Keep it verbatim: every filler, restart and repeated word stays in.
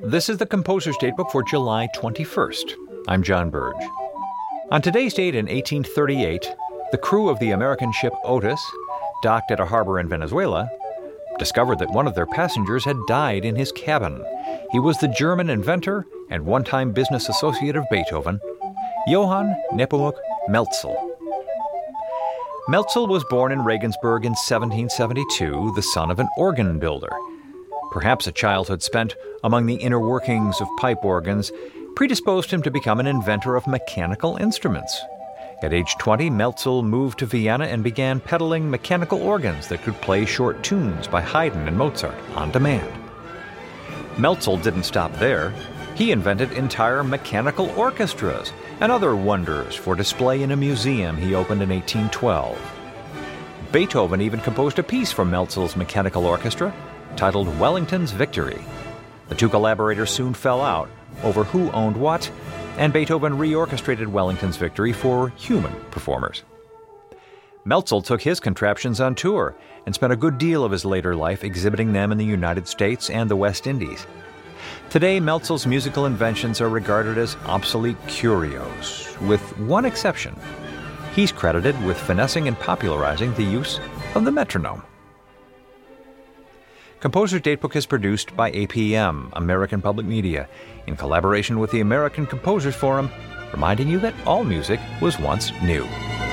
This is the Composer's Datebook for July twenty-first. I'm John Burge. On today's date in eighteen thirty-eight, the crew of the American ship Otis, docked at a harbor in Venezuela, discovered that one of their passengers had died in his cabin. He was the German inventor and one-time business associate of Beethoven, Johann Nepomuk Melzel. Melzel was born in Regensburg in seventeen seventy-two, the son of an organ builder. Perhaps a childhood spent among the inner workings of pipe organs predisposed him to become an inventor of mechanical instruments. At age twenty, Melzel moved to Vienna and began peddling mechanical organs that could play short tunes by Haydn and Mozart on demand. Melzel didn't stop there. He invented entire mechanical orchestras and other wonders for display in a museum he opened in eighteen twelve. Beethoven even composed a piece for Melzel's mechanical orchestra titled Wellington's Victory. The two collaborators soon fell out over who owned what, and Beethoven reorchestrated Wellington's Victory for human performers. Melzel took his contraptions on tour and spent a good deal of his later life exhibiting them in the United States and the West Indies. Today, Melzel's musical inventions are regarded as obsolete curios, with one exception. He's credited with finessing and popularizing the use of the metronome. Composer's Datebook is produced by A P M, American Public Media, in collaboration with the American Composers Forum, reminding you that all music was once new.